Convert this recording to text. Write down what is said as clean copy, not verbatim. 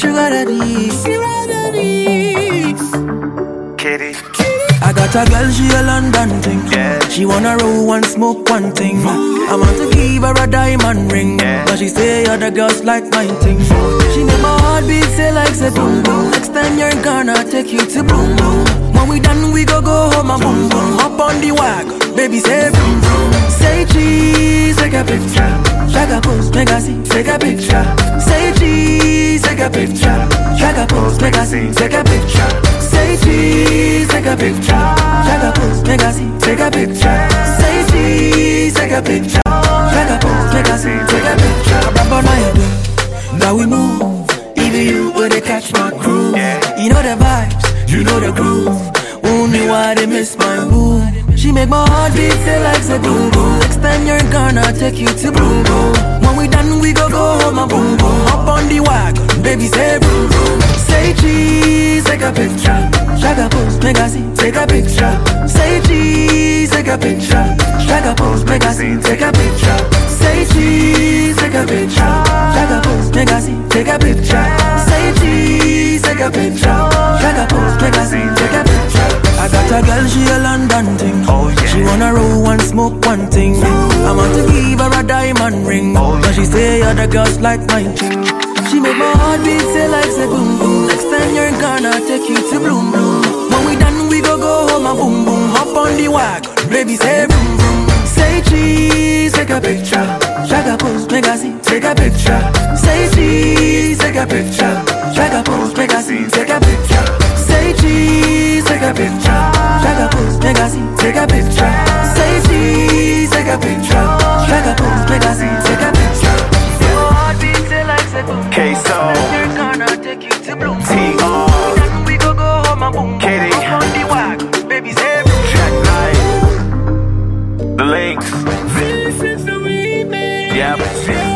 sugar daddy. Kitty. I got a girl, she a London thing. Yeah. She wanna roll and smoke one thing. I want to give her a diamond ring, but she say other girls like my thing. She make my heart beat say like say boom boom. Next time you're gonna take you to boom boom. When we done we go home and boom boom. Up on the wagon, baby say boom boom. Say cheese, take a picture. Shaka pose, make a see, take a picture. Say cheese, take a picture. Shaka pose, make a see, take a picture. Say cheese, take a picture. Shaka pose, make a see, take a picture. Say cheese, take a picture. Shaka pose, make a see, take a picture. Remember now you do, now we move. Even you would catch my crew. You know the vibes, you know the groove. Only why they miss my boo. She make my heart beat say like say boom boom. Next time you're gonna take you to boom boom. When we done we go home and boom boom. Up on the wagon, baby say boom boom. Say cheese, take a picture. Shaka pose, make a see, take a picture. Say cheese, take a picture. Shaka pose, make a see, take a picture. Say cheese, take a picture. Shaka pose, make a see, take a picture. Say cheese, take a picture. Shaka pose, make a see, take a picture. I got a girl, she a London thing. Oh, yeah. She wanna roll and smoke one thing. I want to give her a diamond ring, but she say other girls like my thing. She make my heart beat say like say boom boom. Next time you're gonna take you to bloom bloom. When we done we go home and boom boom. Hop on the wagon, baby say boom boom. Say cheese, take a picture. Shaka pose, make a see, take a picture. Say cheese, take a picture. Shaka pose, make a see, take a picture. Say cheese, take a picture. Shaka pose, make a see, take a picture. Say cheese, take a picture. Shaka pose, make a see, take a picture. K-So. You're gonna take you to bloom. T.O. Then we go home and boom. Kitty. Up on the wagon, baby say Track 9. The links. this is the remix. Yep.